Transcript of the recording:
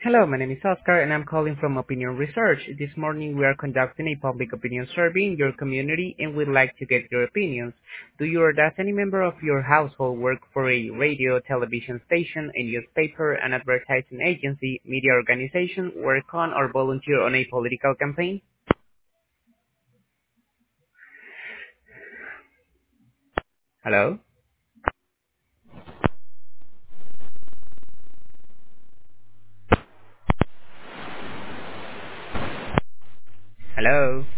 Hello, my name is Oscar, and I'm calling from Opinion Research. This morning, we are conducting a public opinion survey in your community, and we'd like to get your opinions. Do you or does any member of your household work for a radio, television station, a newspaper, an advertising agency, media organization, work on or volunteer on a political campaign? Hello? Hello?